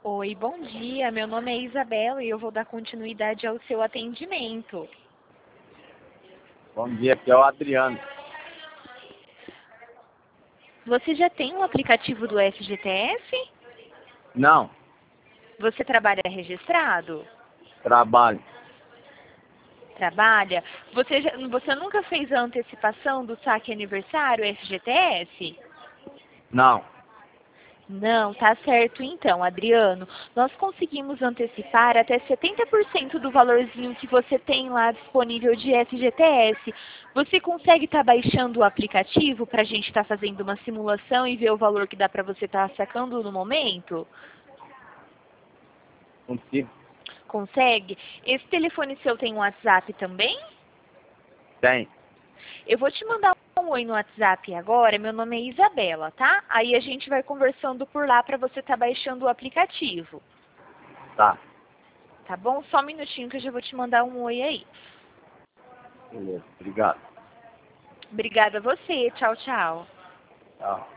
Oi, bom dia. Meu nome é Isabela e eu vou dar continuidade ao seu atendimento. Bom dia, aqui é o Adriano. Você já tem um aplicativo do FGTS? Não, Você trabalha registrado? trabalho. Trabalha? Você nunca fez a antecipação do saque aniversário FGTS? Não, Não, tá certo então, Adriano. Nós conseguimos antecipar até 70% do valorzinho que você tem lá disponível de FGTS. Você consegue estar baixando o aplicativo para a gente estar fazendo uma simulação e ver o valor que dá para você estar sacando no momento? consigo. Consegue? Esse telefone seu tem um WhatsApp também? Tem. Eu vou te mandar um oi no WhatsApp agora, meu nome é Isabela, tá? Aí a gente vai conversando por lá para você estar baixando o aplicativo. Tá. Tá bom? Só um minutinho que eu já vou te mandar um oi aí. Beleza, obrigado. Obrigada a você. Tchau, tchau. Tchau.